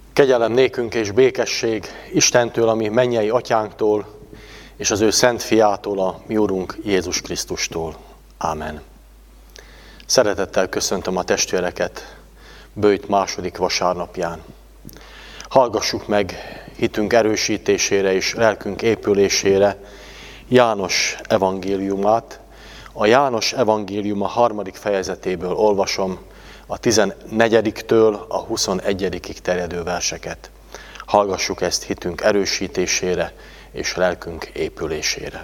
Kegyelem nékünk és békesség Istentől, a mi mennyei atyánktól, és az ő szent fiától, a mi Urunk Jézus Krisztustól. Ámen. Szeretettel köszöntöm a testvéreket böjt második vasárnapján. Hallgassuk meg hitünk erősítésére és lelkünk épülésére János evangéliumát. A János evangéliuma 3. fejezetéből olvasom a 14-től a 21-ig terjedő verseket. Hallgassuk ezt hitünk erősítésére és lelkünk épülésére.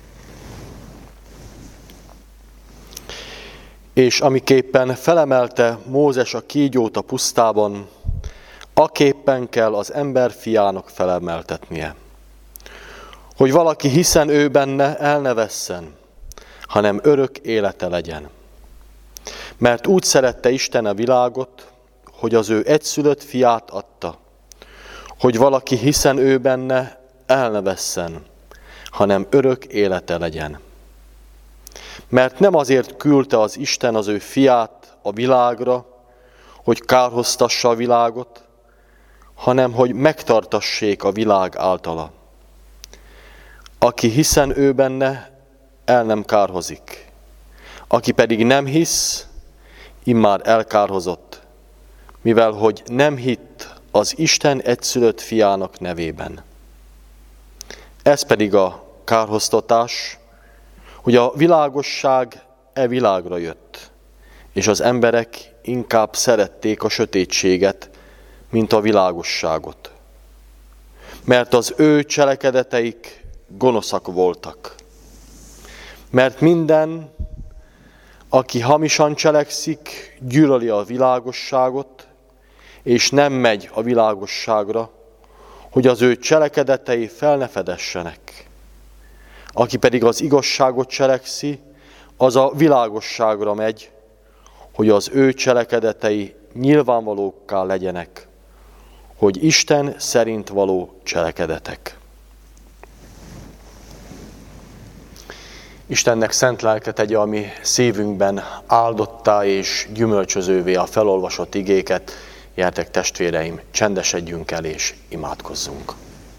És amiképpen felemelte Mózes a kígyót a pusztában, aképpen kell az ember fiának felemeltetnie. Hogy valaki hiszen ő benne el ne vesszen, hanem örök élete legyen. Mert úgy szerette Isten a világot, hogy az ő egyszülött fiát adta, hogy valaki hiszen ő benne el ne vesszen, hanem örök élete legyen. Mert nem azért küldte az Isten az ő fiát a világra, hogy kárhoztassa a világot, hanem hogy megtartassék a világ általa. Aki hiszen ő benne, el nem kárhozik. Aki pedig nem hisz, immár elkárhozott, mivel hogy nem hitt az Isten egyszülött fiának nevében. Ez pedig a kárhoztatás, hogy a világosság világra jött, és az emberek inkább szerették a sötétséget, mint a világosságot. Mert az ő cselekedeteik gonoszak voltak. Mert minden, aki hamisan cselekszik, gyűlöli a világosságot, és nem megy a világosságra, hogy az ő cselekedetei fel ne fedessenek. Aki pedig az igazságot cselekszi, az a világosságra megy, hogy az ő cselekedetei nyilvánvalókká legyenek, hogy Isten szerint való cselekedetek. Istennek szent lelke tegye a mi szívünkben áldottá és gyümölcsözővé a felolvasott igéket. Gyertek testvéreim, csendesedjünk el és imádkozzunk.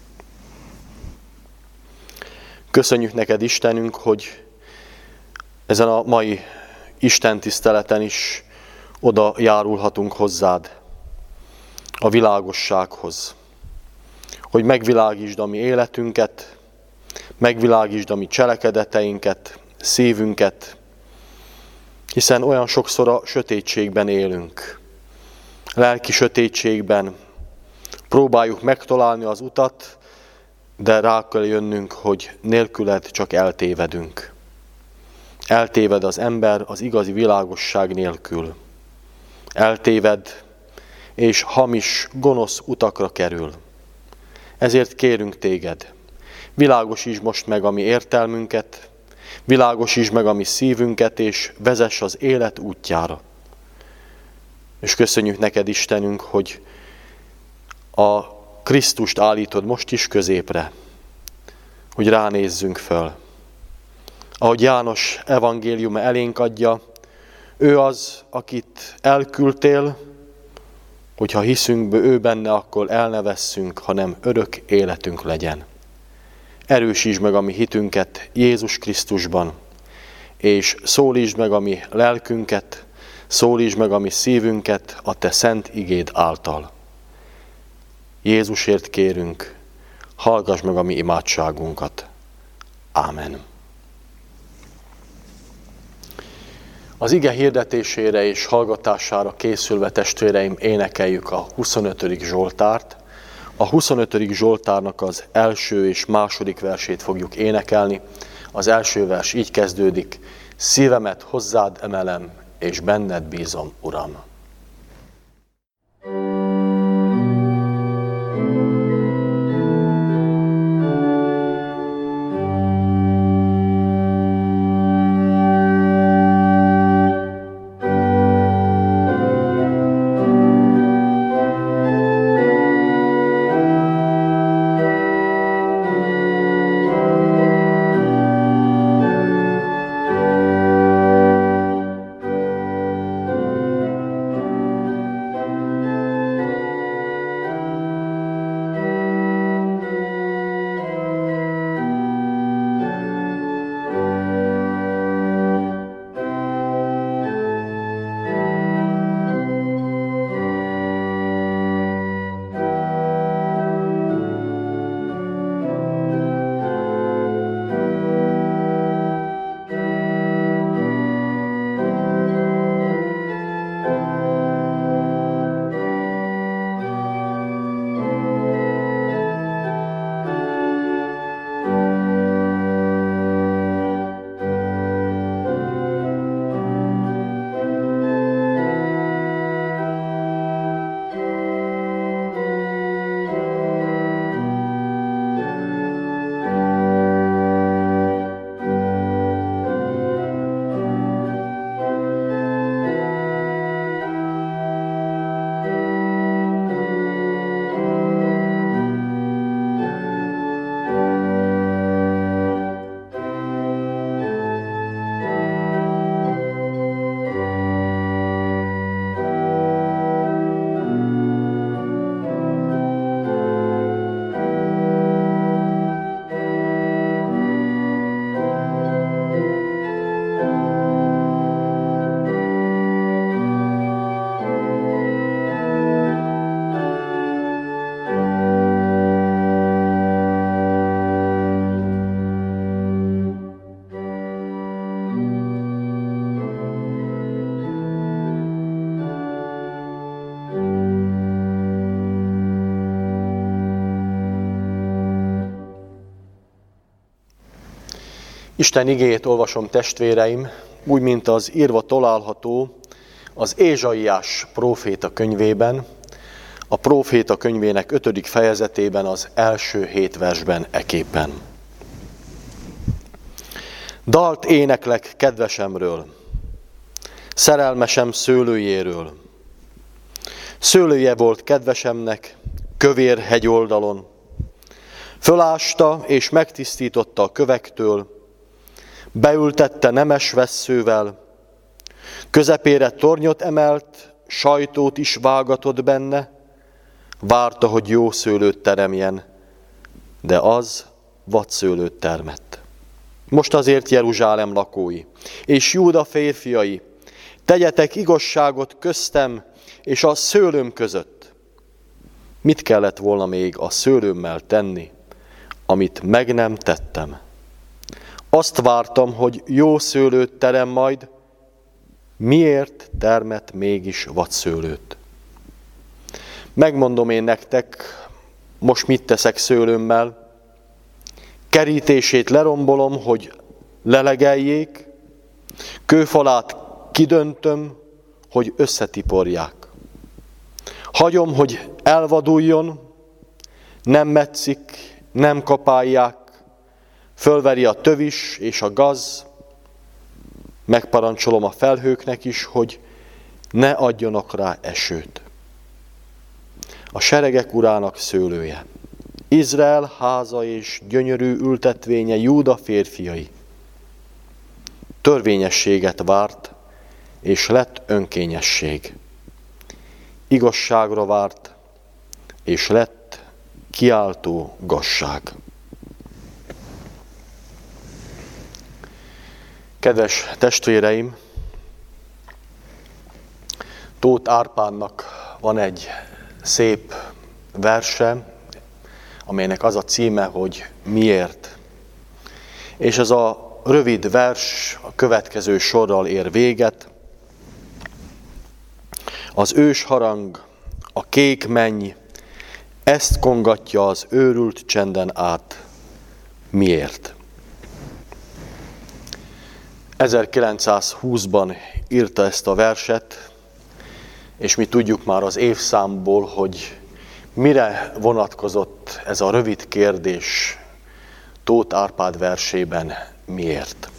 Köszönjük neked, Istenünk, hogy ezen a mai Isten tiszteleten is oda járulhatunk hozzád, a világossághoz, hogy megvilágítsd a mi életünket, megvilágítsd a mi cselekedeteinket, szívünket, hiszen olyan sokszor a sötétségben élünk. Lelki sötétségben próbáljuk megtalálni az utat, de rá kell jönnünk, hogy nélküled csak eltévedünk. Eltéved az ember az igazi világosság nélkül. Eltéved, és hamis, gonosz utakra kerül. Ezért kérünk téged, világosítsd most meg a mi értelmünket, világosítsd meg a mi szívünket, és vezess az élet útjára. És köszönjük neked, Istenünk, hogy a Krisztust állítod most is középre, hogy ránézzünk föl. Ahogy János evangéliuma elénk adja, ő az, akit elküldtél, hogyha hiszünk ő benne, akkor el ne vesszünk, hanem örök életünk legyen. Erősítsd meg a mi hitünket Jézus Krisztusban, és szólítsd meg a mi lelkünket, szólítsd meg a mi szívünket a te szent igéd által. Jézusért kérünk, hallgass meg a mi imádságunkat. Ámen. Az ige hirdetésére és hallgatására készülve, testvéreim, énekeljük a 25. Zsoltárt. A 25. Zsoltárnak az első és második versét fogjuk énekelni. Az első vers így kezdődik: szívemet hozzád emelem, és benned bízom, Uram. Isten igéjét olvasom, testvéreim, úgy, mint az írva található az Ézsaiás próféta könyvében, a próféta könyvének 5. fejezetében, az első 7 versben eképpen. Dalt éneklek kedvesemről, szerelmesem szőlőjéről. Szőlője volt kedvesemnek, kövér hegyoldalon. Fölásta és megtisztította a kövektől, beültette nemes vesszővel, közepére tornyot emelt, sajtót is vágatott benne, várta, hogy jó szőlőt teremjen, de az vadszőlőt termett. Most azért Jeruzsálem lakói, és Júda férfiai, tegyetek igazságot köztem és a szőlőm között. Mit kellett volna még a szőlőmmel tenni, amit meg nem tettem? Azt vártam, hogy jó szőlőt terem majd, miért termett mégis vadszőlőt? Megmondom én nektek, most mit teszek szőlőmmel, kerítését lerombolom, hogy lelegeljék, kőfalát kidöntöm, hogy összetiporják. Hagyom, hogy elvaduljon, nem metszik, nem kapálják, fölveri a tövis és a gaz, megparancsolom a felhőknek is, hogy ne adjanak rá esőt. A seregek urának szőlője, Izrael háza és gyönyörű ültetvénye, Júda férfiai. Törvényességet várt, és lett önkényesség. Igazságra várt, és lett kiáltó gazság. Kedves testvéreim, Tóth Árpádnak van egy szép verse, amelynek az a címe, hogy Miért. És ez a rövid vers a következő sorral ér véget. Az ős harang, a kék menny, ezt kongatja az őrült csenden át. Miért? 1920-ban írta ezt a verset, és mi tudjuk már az évszámból, hogy mire vonatkozott ez a rövid kérdés Tóth Árpád versében, miért.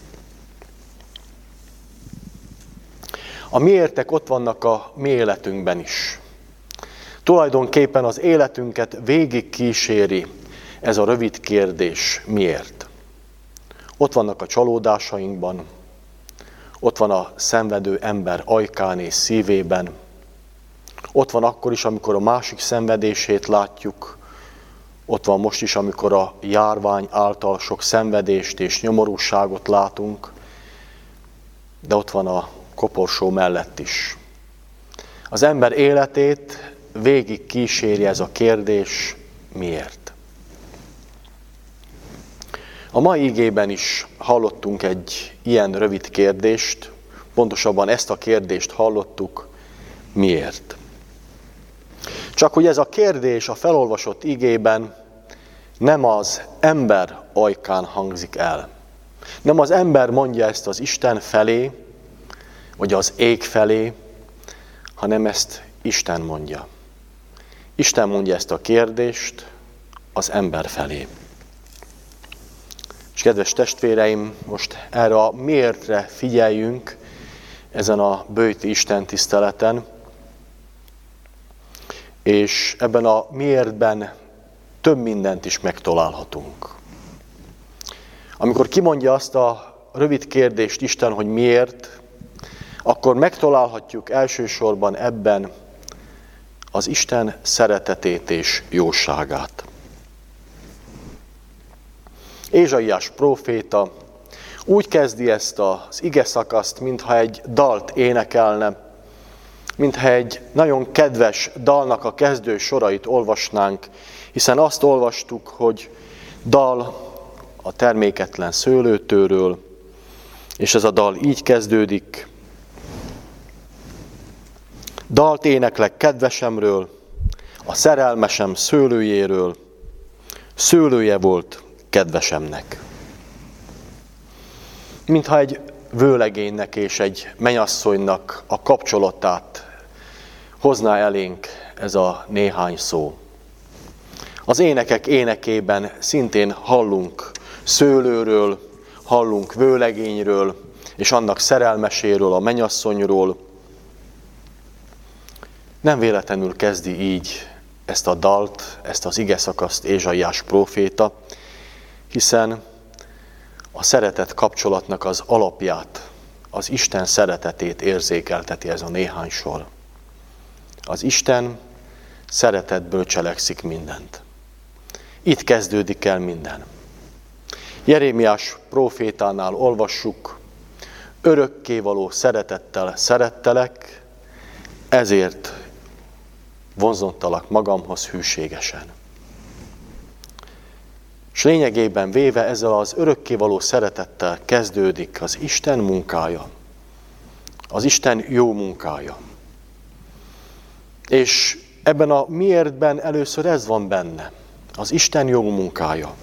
A miértek ott vannak a mi életünkben is. Tulajdonképpen az életünket végig kíséri ez a rövid kérdés, miért. Ott vannak a csalódásainkban, ott van a szenvedő ember ajkán és szívében, ott van akkor is, amikor a másik szenvedését látjuk, ott van most is, amikor a járvány által sok szenvedést és nyomorúságot látunk, de ott van a koporsó mellett is. Az ember életét végig kíséri ez a kérdés, miért. A mai igében is hallottunk egy ilyen rövid kérdést, pontosabban ezt a kérdést hallottuk, miért. Csak hogy ez a kérdés a felolvasott igében nem az ember ajkán hangzik el. Nem az ember mondja ezt az Isten felé, vagy az ég felé, hanem ezt Isten mondja. Isten mondja ezt a kérdést az ember felé. És kedves testvéreim, most erre a miértre figyeljünk ezen a böjti Isten tiszteleten, és ebben a miértben több mindent is megtalálhatunk. Amikor kimondja azt a rövid kérdést Isten, hogy miért, akkor megtalálhatjuk elsősorban ebben az Isten szeretetét és jóságát. Ézsaiás próféta úgy kezdi ezt az ige szakaszt, mintha egy dalt énekelne, mintha egy nagyon kedves dalnak a kezdő sorait olvasnánk, hiszen azt olvastuk, hogy dal a terméketlen szőlőtőről, és ez a dal így kezdődik. Dalt éneklek kedvesemről, a szerelmesem szőlőjéről, szőlője volt kedvesemnek. mintha egy vőlegénynek és egy mennyasszonynak a kapcsolatát hozná elénk ez a néhány szó. Az énekek énekében szintén hallunk szőlőről, hallunk vőlegényről, és annak szerelmeséről, a mennyasszonyról. Nem véletlenül kezdi így ezt a dalt, ezt az igeszakaszt Ézsaiás próféta, hiszen a szeretet kapcsolatnak az alapját, az Isten szeretetét érzékelteti ez a néhány sor. Az Isten szeretetből cselekszik mindent. Itt kezdődik el minden. Jeremiás prófétánál olvassuk, örökkévaló szeretettel szerettelek, ezért vonzottalak magamhoz hűségesen. És lényegében véve ezzel az örökkévaló szeretettel kezdődik az Isten munkája, az Isten jó munkája. És ebben a miértben először ez van benne, az Isten jó munkája.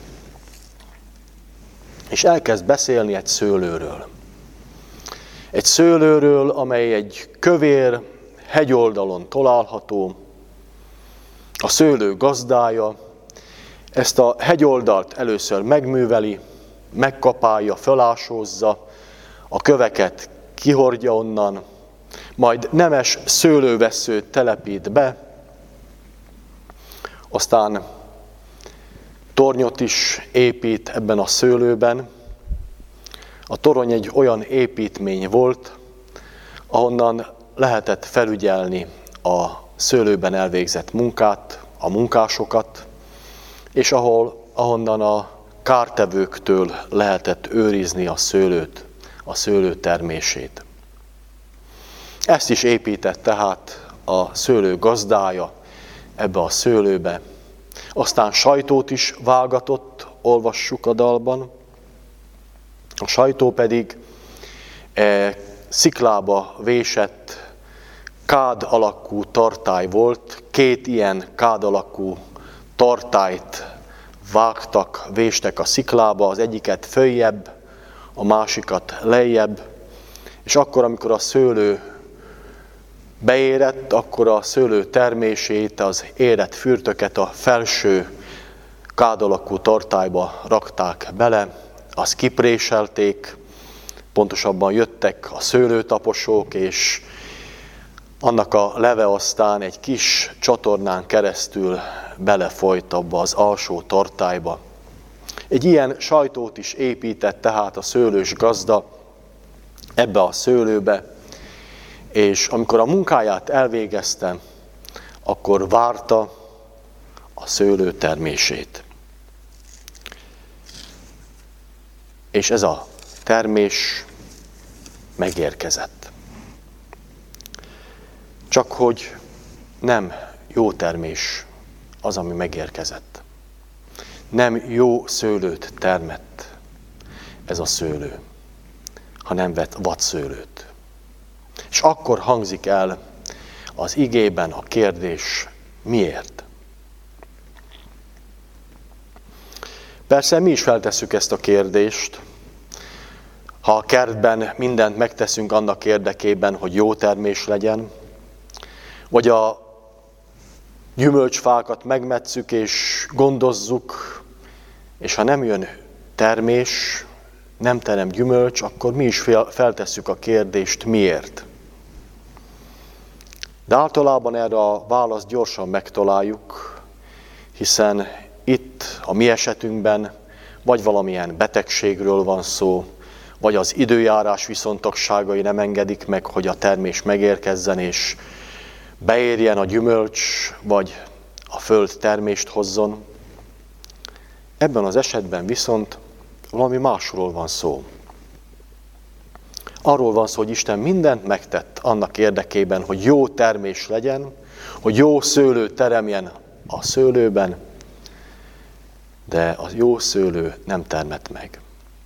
És elkezd beszélni egy szőlőről. Egy szőlőről, amely egy kövér hegyoldalon található, a szőlő gazdája ezt a hegyoldalt először megműveli, megkapálja, fölásózza, a köveket kihordja onnan, majd nemes szőlővesszőt telepít be, aztán tornyot is épít ebben a szőlőben. A torony egy olyan építmény volt, ahonnan lehetett felügyelni a szőlőben elvégzett munkát, a munkásokat, és ahonnan a kártevőktől lehetett őrizni a szőlőt, a szőlő termését. Ezt is épített tehát a szőlő gazdája ebbe a szőlőbe. Aztán sajtót is vágatott, olvassuk a dalban. A sajtó pedig sziklába vésett kád alakú tartály volt. 2 ilyen kád alakú tartályt vágtak, véstek a sziklába, az egyiket följebb, a másikat lejjebb, és akkor, amikor a szőlő beérett, akkor a szőlő termését, az érett fürtöket a felső kád alakú tartályba rakták bele, azt kipréselték, pontosabban jöttek a szőlőtaposók, és annak a leve aztán egy kis csatornán keresztül belefolyt abba az alsó tartályba. Egy ilyen sajtót is épített tehát a szőlős gazda ebbe a szőlőbe, és amikor a munkáját elvégezte, akkor várta a szőlő termését. És ez a termés megérkezett. Csak hogy nem jó termés az, ami megérkezett. Nem jó szőlőt termett ez a szőlő, hanem vett vadszőlőt. És akkor hangzik el az igében a kérdés, miért? Persze mi is feltesszük ezt a kérdést, ha a kertben mindent megteszünk annak érdekében, hogy jó termés legyen, vagy a gyümölcsfákat megmetszük és gondozzuk, és ha nem jön termés, nem terem gyümölcs, akkor mi is feltesszük a kérdést, miért? De általában erre a választ gyorsan megtaláljuk, hiszen itt, a mi esetünkben, vagy valamilyen betegségről van szó, vagy az időjárás viszontagságai nem engedik meg, hogy a termés megérkezzen, és beérjen a gyümölcs, vagy a föld termést hozzon. Ebben az esetben viszont valami másról van szó. Arról van szó, hogy Isten mindent megtett annak érdekében, hogy jó termés legyen, hogy jó szőlő teremjen a szőlőben, de a jó szőlő nem termett meg.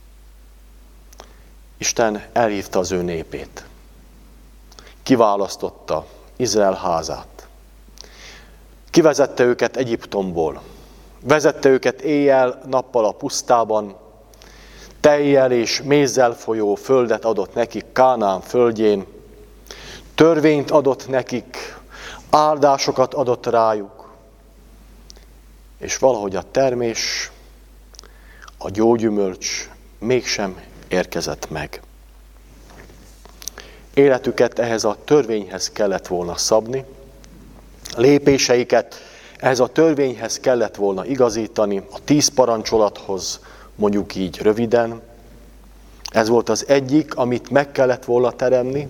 Isten elhívta az ő népét. Kiválasztotta Izrael házát. Kivezette őket Egyiptomból. Vezette őket éjjel-nappal a pusztában. tejjel és mézzel folyó földet adott nekik Kánaán földjén, törvényt adott nekik, áldásokat adott rájuk, és valahogy a termés, a gyógyümölcs mégsem érkezett meg. Életüket ehhez a törvényhez kellett volna szabni, lépéseiket ehhez a törvényhez kellett volna igazítani, a 10 parancsolathoz, mondjuk így röviden. Ez volt az egyik, amit meg kellett volna teremni.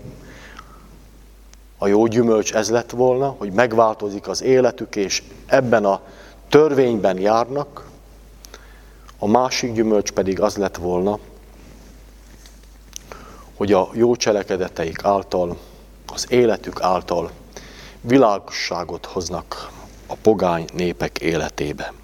A jó gyümölcs ez lett volna, hogy megváltozik az életük, és ebben a törvényben járnak. A másik gyümölcs pedig az lett volna, hogy a jó cselekedeteik által, az életük által világosságot hoznak a pogány népek életébe.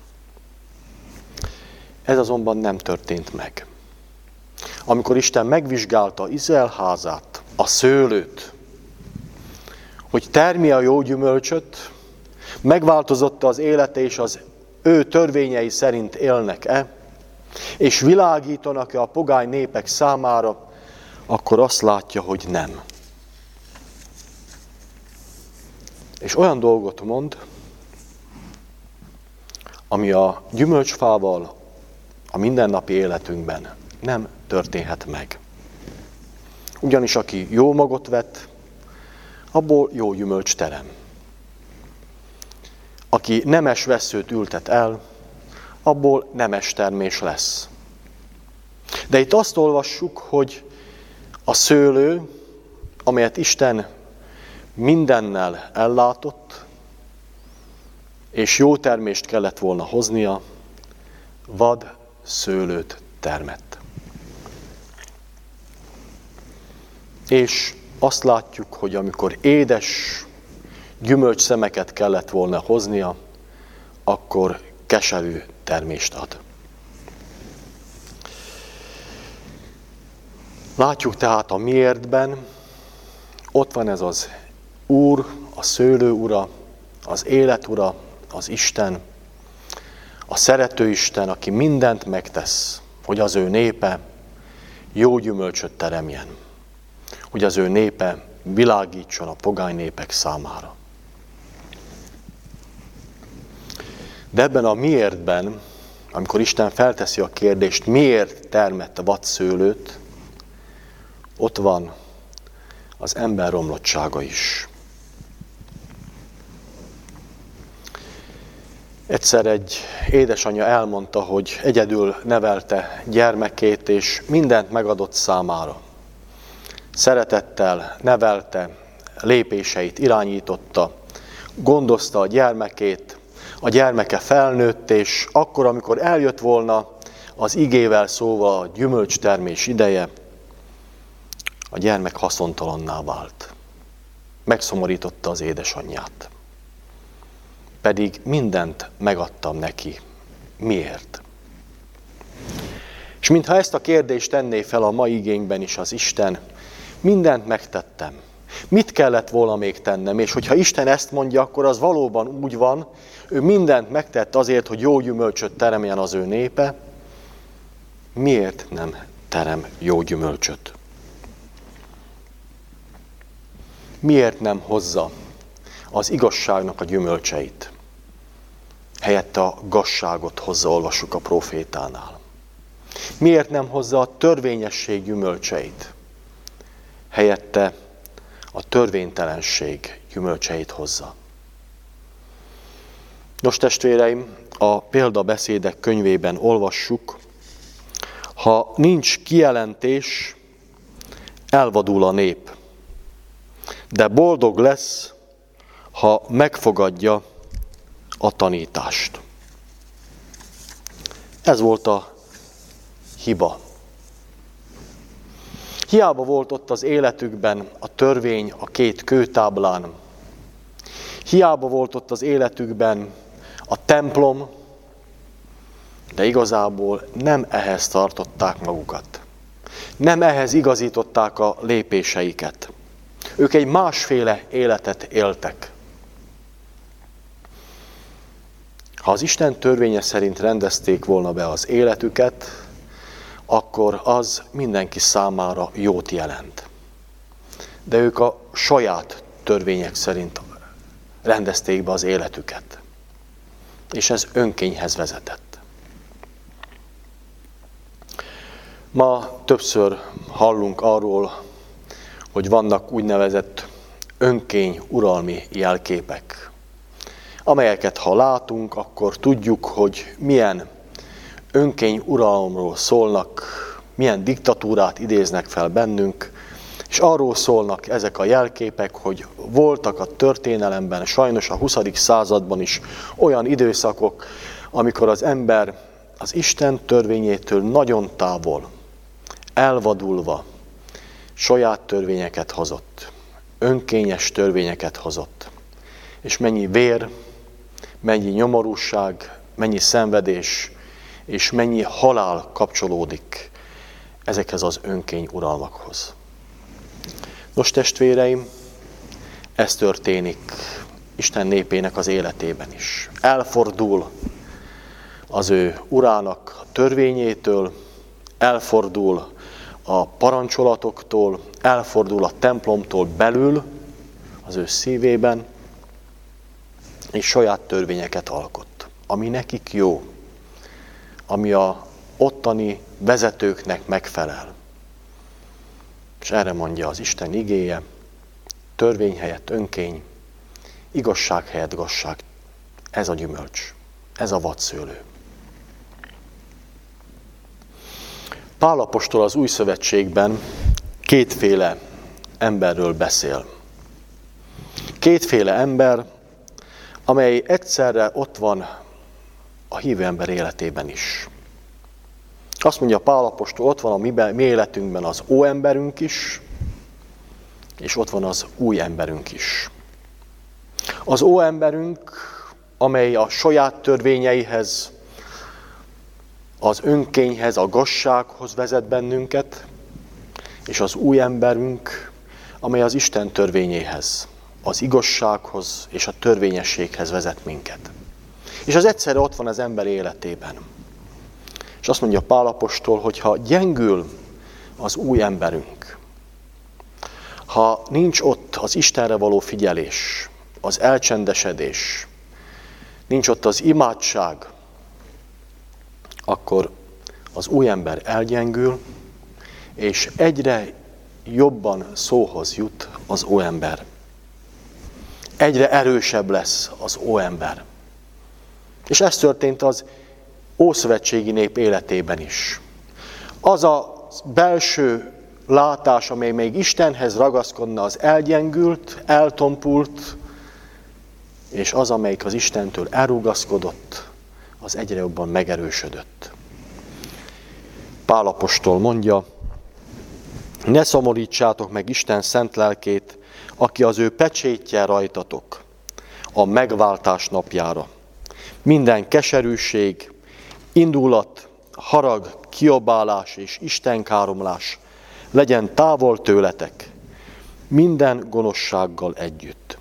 Ez azonban nem történt meg. Amikor Isten megvizsgálta Izrael házát, a szőlőt, hogy termi a jó gyümölcsöt, megváltozott az élete, és az ő törvényei szerint élnek-e, és világítanak-e a pogány népek számára, akkor azt látja, hogy nem. És olyan dolgot mond, ami a gyümölcsfával a mindennapi életünkben nem történhet meg. Ugyanis aki jó magot vet, abból jó gyümölcs terem. Aki nemes vesszőt ültet el, abból nemes termés lesz. De itt azt olvassuk, hogy a szőlő, amelyet Isten mindennel ellátott, és jó termést kellett volna hoznia, vad szőlőt termett. És azt látjuk, hogy amikor édes gyümölcsszemeket kellett volna hoznia, akkor keserű termést ad. Látjuk tehát a miértben, ott van ez az Úr, a szőlő ura, az élet ura, az Isten, a szerető Isten, aki mindent megtesz, hogy az ő népe jó gyümölcsöt teremjen, hogy az ő népe világítson a pogány népek számára. De ebben a miértben, amikor Isten felteszi a kérdést, miért termett a vadszőlőt, ott van az ember romlottsága is. Egyszer egy édesanyja elmondta, hogy egyedül nevelte gyermekét, és mindent megadott számára. Szeretettel nevelte, lépéseit irányította, gondozta a gyermekét, a gyermeke felnőtt, és akkor, amikor eljött volna az igével szóval a gyümölcstermés ideje, a gyermek haszontalanná vált. Megszomorította az édesanyját. Pedig mindent megadtam neki. Miért? És mintha ezt a kérdést tenné fel a mai igényben is az Isten, mindent megtettem. Mit kellett volna még tennem? És hogyha Isten ezt mondja, akkor az valóban úgy van, ő mindent megtett azért, hogy jó gyümölcsöt teremjen az ő népe. Miért nem terem jó gyümölcsöt? Miért nem hozza az igazságnak a gyümölcseit? Helyette a gazságot hozza, olvassuk a profétánál. Miért nem hozza a törvényesség gyümölcseit? Helyette a törvénytelenség gyümölcseit hozza. Nos, testvéreim, a példabeszédek könyvében olvassuk, ha nincs kijelentés, elvadul a nép, de boldog lesz, ha megfogadja a tanítást. Ez volt a hiba. Hiába volt ott az életükben a törvény a 2 kőtáblán. Hiába volt ott az életükben a templom, de igazából nem ehhez tartották magukat. Nem ehhez igazították a lépéseiket. Ők egy másféle életet éltek. Ha az Isten törvénye szerint rendezték volna be az életüket, akkor az mindenki számára jót jelent. De ők a saját törvények szerint rendezték be az életüket. És ez önkényhez vezetett. Ma többször hallunk arról, hogy vannak úgynevezett önkény uralmi jelképek, amelyeket ha látunk, akkor tudjuk, hogy milyen önkény uralomról szólnak, milyen diktatúrát idéznek fel bennünk, és arról szólnak ezek a jelképek, hogy voltak a történelemben, sajnos a 20. században is olyan időszakok, amikor az ember az Isten törvényétől nagyon távol, elvadulva saját törvényeket hozott, önkényes törvényeket hozott. És mennyi vér, mennyi nyomorúság, mennyi szenvedés, és mennyi halál kapcsolódik ezekhez az önkény uralmakhoz. Nos, testvéreim, ez történik Isten népének az életében is. Elfordul az ő urának a törvényétől, elfordul a parancsolatoktól, elfordul a templomtól belül, az ő szívében, és saját törvényeket alkot, ami nekik jó, ami a ottani vezetőknek megfelel. És erre mondja az Isten igéje, törvény helyett önkény, igazság helyett gazság. Ez a gyümölcs, ez a vadszőlő. Pál apostol az Új Szövetségben kétféle emberről beszél. Kétféle ember, amely egyszerre ott van a hívő ember életében is. Azt mondja Pál apostol, ott van a mi életünkben az óemberünk is, és ott van az új emberünk is. Az óemberünk, amely a saját törvényeihez, az önkényhez, a gazsághoz vezet bennünket, és az új emberünk, amely az Isten törvényéhez, az igazsághoz és a törvényességhez vezet minket. És az egyszerre ott van az ember életében. És azt mondja Pál apostol, hogy ha gyengül az új emberünk, ha nincs ott az Istenre való figyelés, az elcsendesedés, nincs ott az imádság, akkor az új ember elgyengül, és egyre jobban szóhoz jut az óember. Egyre erősebb lesz az óember. És ez történt az ószövetségi nép életében is. Az a belső látás, amely még Istenhez ragaszkodna, az elgyengült, eltompult, és az, amelyik az Istentől elrugaszkodott, az egyre jobban megerősödött. Pál apostol mondja, ne szomorítsátok meg Isten szent lelkét, aki az ő pecsétje rajtatok a megváltás napjára. Minden keserűség, indulat, harag, kiabálás és istenkáromlás legyen távol tőletek, minden gonoszsággal együtt.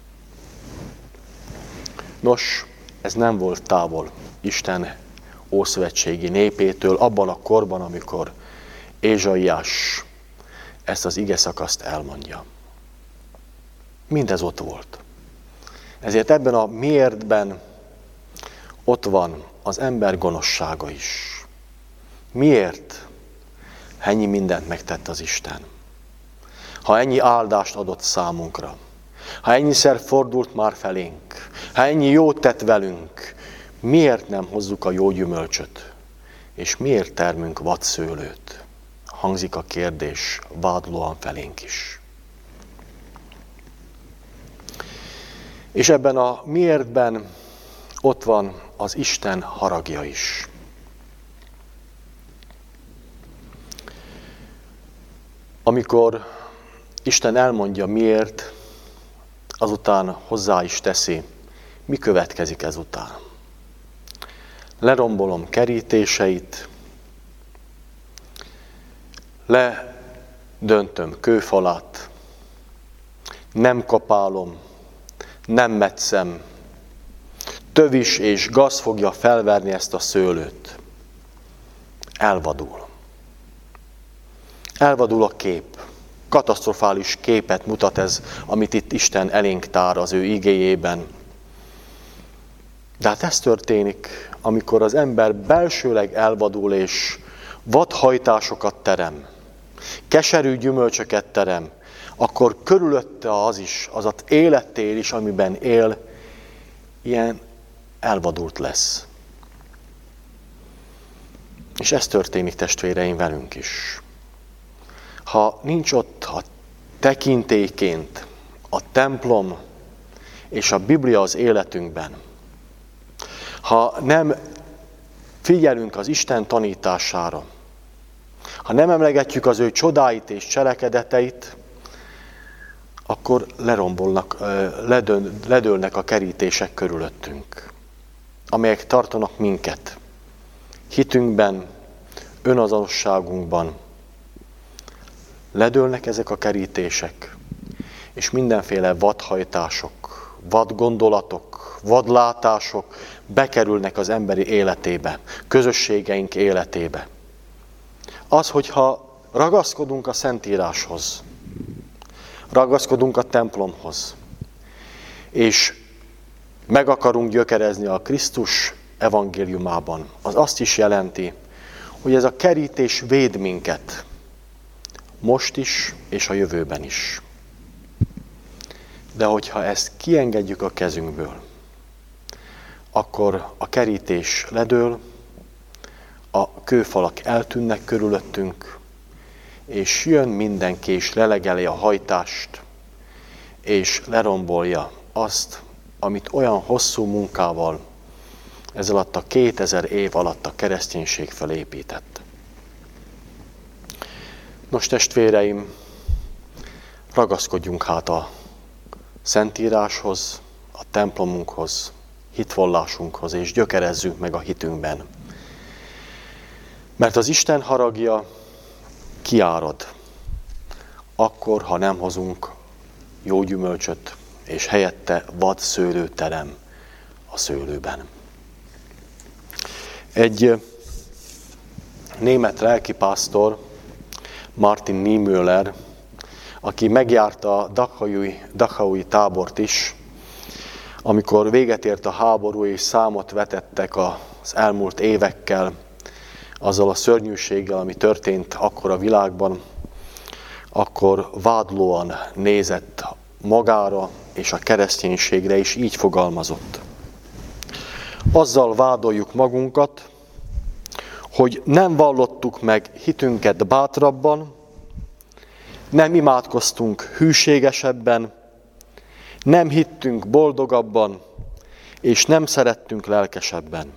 Nos, ez nem volt távol Isten ószövetségi népétől abban a korban, amikor Ézsaiás ezt az igeszakaszt elmondja. Mindez ott volt. Ezért ebben a miértben ott van az ember gonoszsága is. Miért? Ha ennyi mindent megtett az Isten. Ha ennyi áldást adott számunkra. Ha ennyiszer fordult már felénk. Ha ennyi jót tett velünk. Miért nem hozzuk a jó gyümölcsöt? És miért termünk vadszőlőt? Hangzik a kérdés vádlóan felénk is. És ebben a miértben ott van az Isten haragja is. Amikor Isten elmondja miért, azután hozzá is teszi, mi következik ezután. Lerombolom kerítéseit, ledöntöm kőfalát, nem kapálom, nem metszem, tövis és gaz fogja felverni ezt a szőlőt. Elvadul. Elvadul a kép. Katasztrofális képet mutat ez, amit itt Isten elénk tár az ő igéjében. De hát ez történik, amikor az ember belsőleg elvadul és vadhajtásokat terem, keserű gyümölcsöket terem, akkor körülötte az az élettér is, amiben él, ilyen elvadult lesz. És ez történik, testvéreim, velünk is. Ha nincs ott a tekintélyként a templom és a Biblia az életünkben, ha nem figyelünk az Isten tanítására, ha nem emlegetjük az ő csodáit és cselekedeteit, akkor ledőlnek a kerítések körülöttünk, amelyek tartanak minket hitünkben, önazonosságunkban. Ledőlnek ezek a kerítések, és mindenféle vadhajtások, vadgondolatok, vadlátások bekerülnek az emberi életébe, közösségeink életébe. Az, hogyha ragaszkodunk a Szentíráshoz, ragaszkodunk a templomhoz, és meg akarunk gyökerezni a Krisztus evangéliumában, az azt is jelenti, hogy ez a kerítés véd minket, most is és a jövőben is. De hogyha ezt kiengedjük a kezünkből, akkor a kerítés ledől, a kőfalak eltűnnek körülöttünk, és jön mindenki, és lelegeli a hajtást, és lerombolja azt, amit olyan hosszú munkával ez alatt a 2000 év alatt a kereszténység felépített. Nos, testvéreim, ragaszkodjunk hát a Szentíráshoz, a templomunkhoz, hitvallásunkhoz, és gyökerezzünk meg a hitünkben. Mert az Isten haragja kiárad, akkor, ha nem hozunk jó gyümölcsöt, és helyette vad szőlő terem a szőlőben. Egy német lelkipásztor, Martin Niemöller, aki megjárta a Dachaui tábort is, amikor véget ért a háború és számot vetettek az elmúlt évekkel, azzal a szörnyűséggel, ami történt akkor a világban, akkor vádlóan nézett magára és a kereszténységre, és így fogalmazott. Azzal vádoljuk magunkat, hogy nem vallottuk meg hitünket bátrabban, nem imádkoztunk hűségesebben, nem hittünk boldogabban, és nem szerettünk lelkesebben.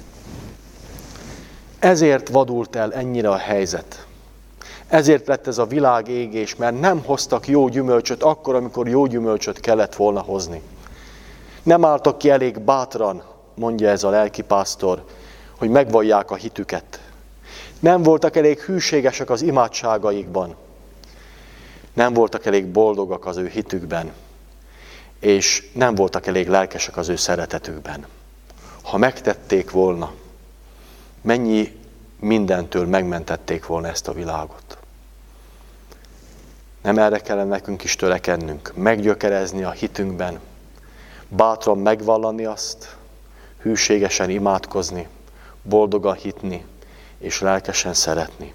Ezért vadult el ennyire a helyzet. Ezért lett ez a világégés, mert nem hoztak jó gyümölcsöt akkor, amikor jó gyümölcsöt kellett volna hozni. Nem álltak ki elég bátran, mondja ez a lelkipásztor, hogy megvallják a hitüket. Nem voltak elég hűségesek az imádságaikban. Nem voltak elég boldogak az ő hitükben. És nem voltak elég lelkesek az ő szeretetükben. Ha megtették volna, mennyi mindentől megmentették volna ezt a világot. Nem erre kellene nekünk is törekednünk, meggyökerezni a hitünkben, bátran megvallani azt, hűségesen imádkozni, boldogan hitni és lelkesen szeretni.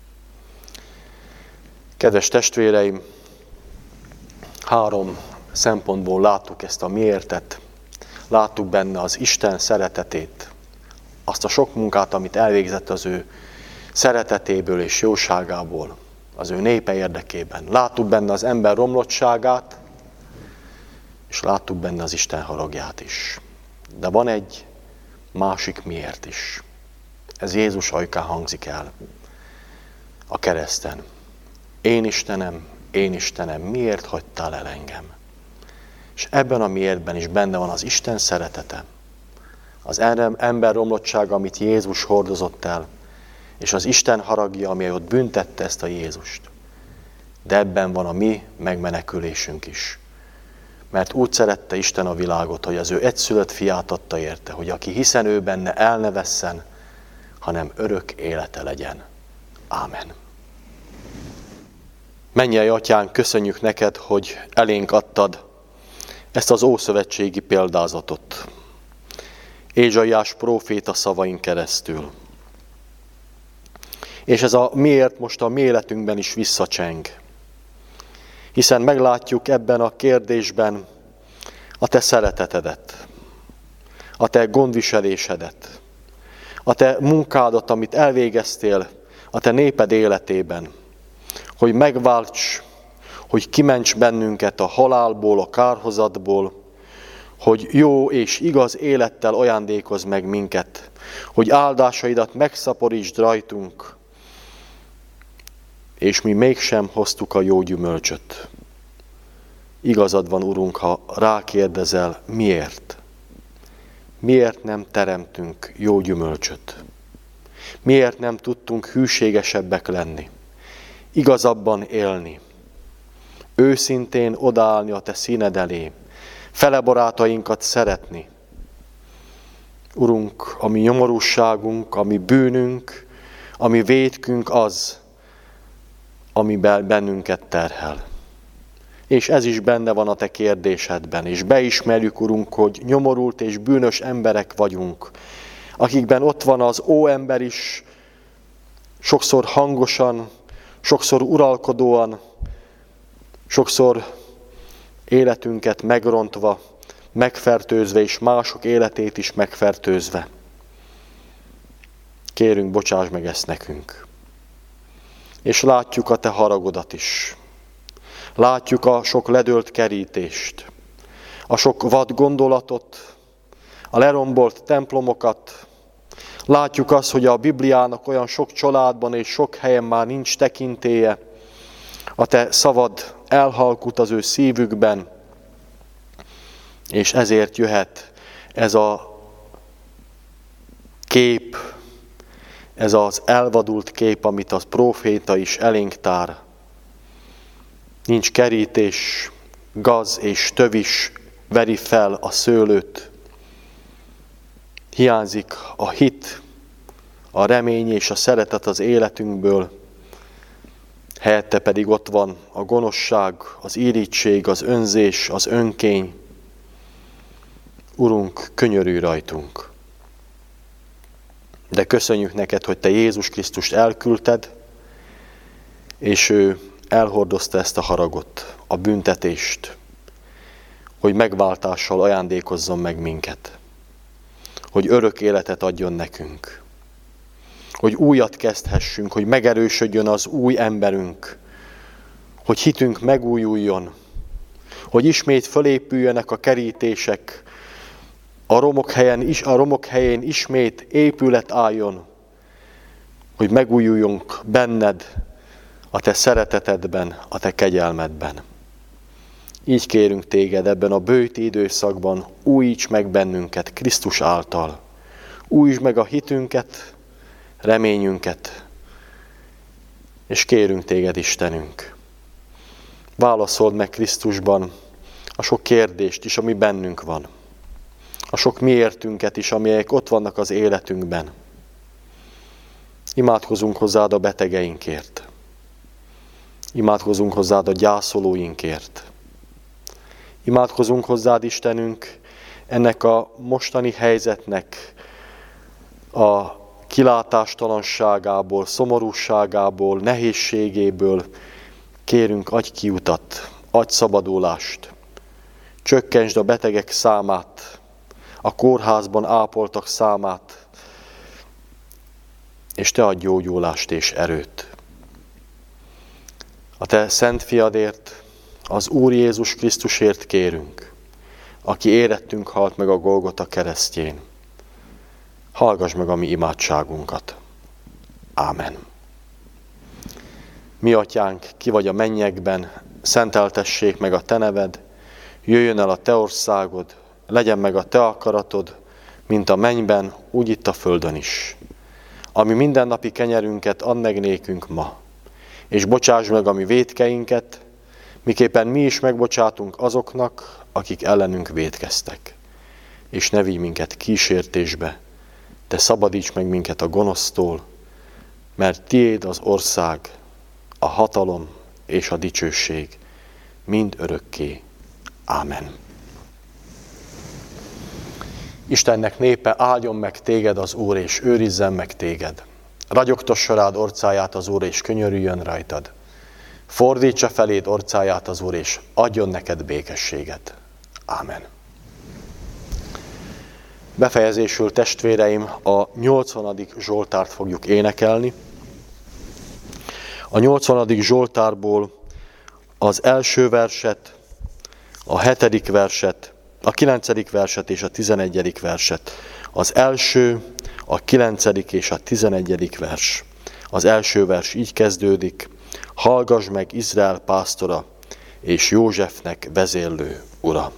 Kedves testvéreim, 3 szempontból láttuk ezt a miértet, láttuk benne az Isten szeretetét, azt a sok munkát, amit elvégzett az ő szeretetéből és jóságából, az ő népe érdekében. Láttuk benne az ember romlottságát, és láttuk benne az Isten haragját is. De van egy másik miért is. Ez Jézus ajkán hangzik el a kereszten. Én Istenem, miért hagytál el engem? És ebben a miértben is benne van az Isten szeretete, az ember romlottsága, amit Jézus hordozott el, és az Isten haragja, ami ott büntette ezt a Jézust. De ebben van a mi megmenekülésünk is. Mert úgy szerette Isten a világot, hogy az ő egyszülött fiát adta érte, hogy aki hiszen ő benne, el ne vesszen, hanem örök élete legyen. Ámen. Mennyei Atyánk, köszönjük neked, hogy elénk adtad ezt az ószövetségi példázatot. Ézsaiás próféta szavain keresztül. És ez a miért most a mi életünkben is visszacseng. Hiszen meglátjuk ebben a kérdésben a te szeretetedet, a te gondviselésedet, a te munkádat, amit elvégeztél a te néped életében, hogy megválts, hogy kiments bennünket a halálból, a kárhozatból, hogy jó és igaz élettel ajándékozz meg minket, hogy áldásaidat megszaporítsd rajtunk, és mi mégsem hoztuk a jó gyümölcsöt. Igazad van, Urunk, ha rákérdezel, miért? Miért nem teremtünk jó gyümölcsöt? Miért nem tudtunk hűségesebbek lenni? Igazabban élni? Őszintén odaállni a te színed elé? Fele barátainkat szeretni? Urunk, a mi nyomorúságunk, a mi bűnünk, a mi vétkünk az, ami bennünket terhel. És ez is benne van a te kérdésedben, és beismerjük, Urunk, hogy nyomorult és bűnös emberek vagyunk, akikben ott van az óember is, sokszor hangosan, sokszor uralkodóan, sokszor életünket megrontva, megfertőzve, és mások életét is megfertőzve. Kérünk, bocsáss meg ezt nekünk. És látjuk a te haragodat is. Látjuk a sok ledölt kerítést, a sok vad gondolatot, a lerombolt templomokat. Látjuk azt, hogy a Bibliának olyan sok családban és sok helyen már nincs tekintélye. A te szavad elhalkult az ő szívükben, és ezért jöhet ez a kép, ez az elvadult kép, amit az próféta is elénk tár. Nincs kerítés, gaz és tövis veri fel a szőlőt. Hiányzik a hit, a remény és a szeretet az életünkből, helyette pedig ott van a gonoszság, az irigység, az önzés, az önkény. Urunk, könyörülj rajtunk! De köszönjük neked, hogy te Jézus Krisztust elküldted, és ő elhordozta ezt a haragot, a büntetést, hogy megváltással ajándékozzon meg minket, hogy örök életet adjon nekünk, hogy újat kezdhessünk, hogy megerősödjön az új emberünk, hogy hitünk megújuljon, hogy ismét fölépüljenek a kerítések, a romok helyén ismét épület álljon, hogy megújuljunk benned, a te szeretetedben, a te kegyelmedben. Így kérünk téged ebben a bőti időszakban, újíts meg bennünket Krisztus által. Újítsd meg a hitünket, reményünket, és kérünk téged, Istenünk. Válaszold meg Krisztusban a sok kérdést is, ami bennünk van. A sok miértünket is, amelyek ott vannak az életünkben. Imádkozunk hozzád a betegeinkért. Imádkozunk hozzád a gyászolóinkért. Imádkozunk hozzád, Istenünk, ennek a mostani helyzetnek a kilátástalanságából, szomorúságából, nehézségéből. Kérünk, adj kiutat, adj szabadulást. Csökkentsd a betegek számát, a kórházban ápoltak számát, és te adj gyógyulást és erőt. A te szent fiadért, az Úr Jézus Krisztusért kérünk, aki érettünk halt meg a Golgota keresztjén. Hallgass meg a mi imádságunkat. Ámen. Mi atyánk, ki vagy a mennyekben, szenteltessék meg a te neved, jöjjön el a te országod, legyen meg a te akaratod, mint a mennyben, úgy itt a földön is. Ami mindennapi kenyerünket add meg nékünk ma, és bocsáss meg a mi vétkeinket, miképpen mi is megbocsátunk azoknak, akik ellenünk vétkeztek. És ne vigy minket kísértésbe, de szabadíts meg minket a gonosztól, mert tiéd az ország, a hatalom és a dicsőség mind örökké. Ámen. Istennek népe, áldjon meg téged az Úr, és őrizzen meg téged. Ragyogtassa rád orcáját az Úr, és könyörüljön rajtad. Fordítsa feléd orcáját az Úr, és adjon neked békességet. Ámen. Befejezésül, testvéreim, a 80. Zsoltárt fogjuk énekelni. A 80. Zsoltárból az első verset, a 7. verset, a 9. verset és a 11. verset. Az első, a 9. és a 11. vers. Az első vers így kezdődik: hallgass meg Izrael pásztora, és Józsefnek vezérlő ura.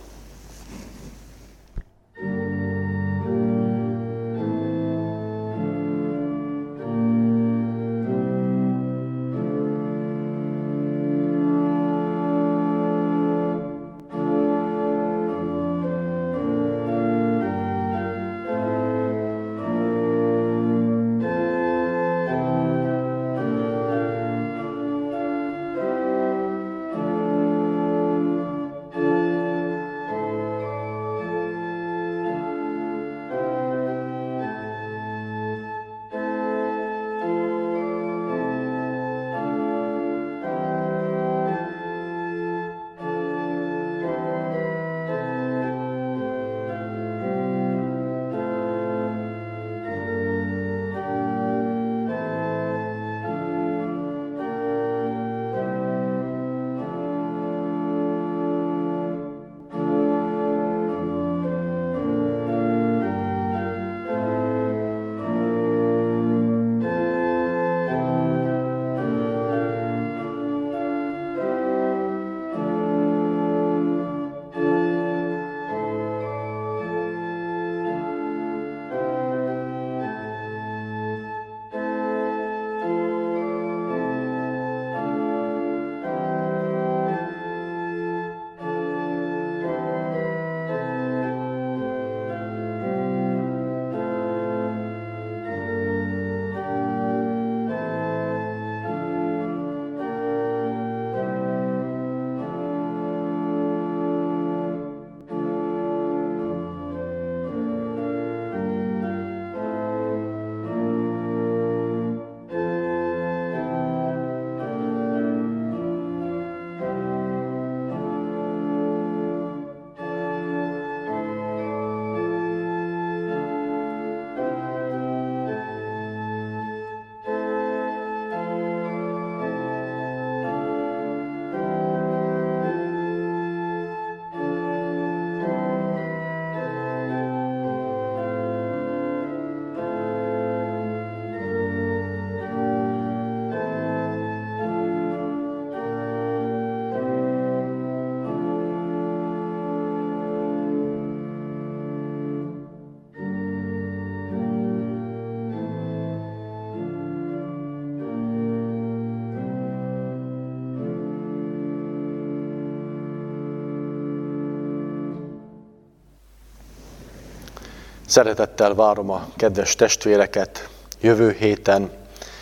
Szeretettel várom a kedves testvéreket jövő héten,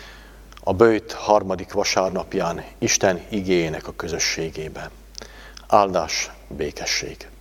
a böjt 3. vasárnapján Isten igéjének a közösségében. Áldás, békesség!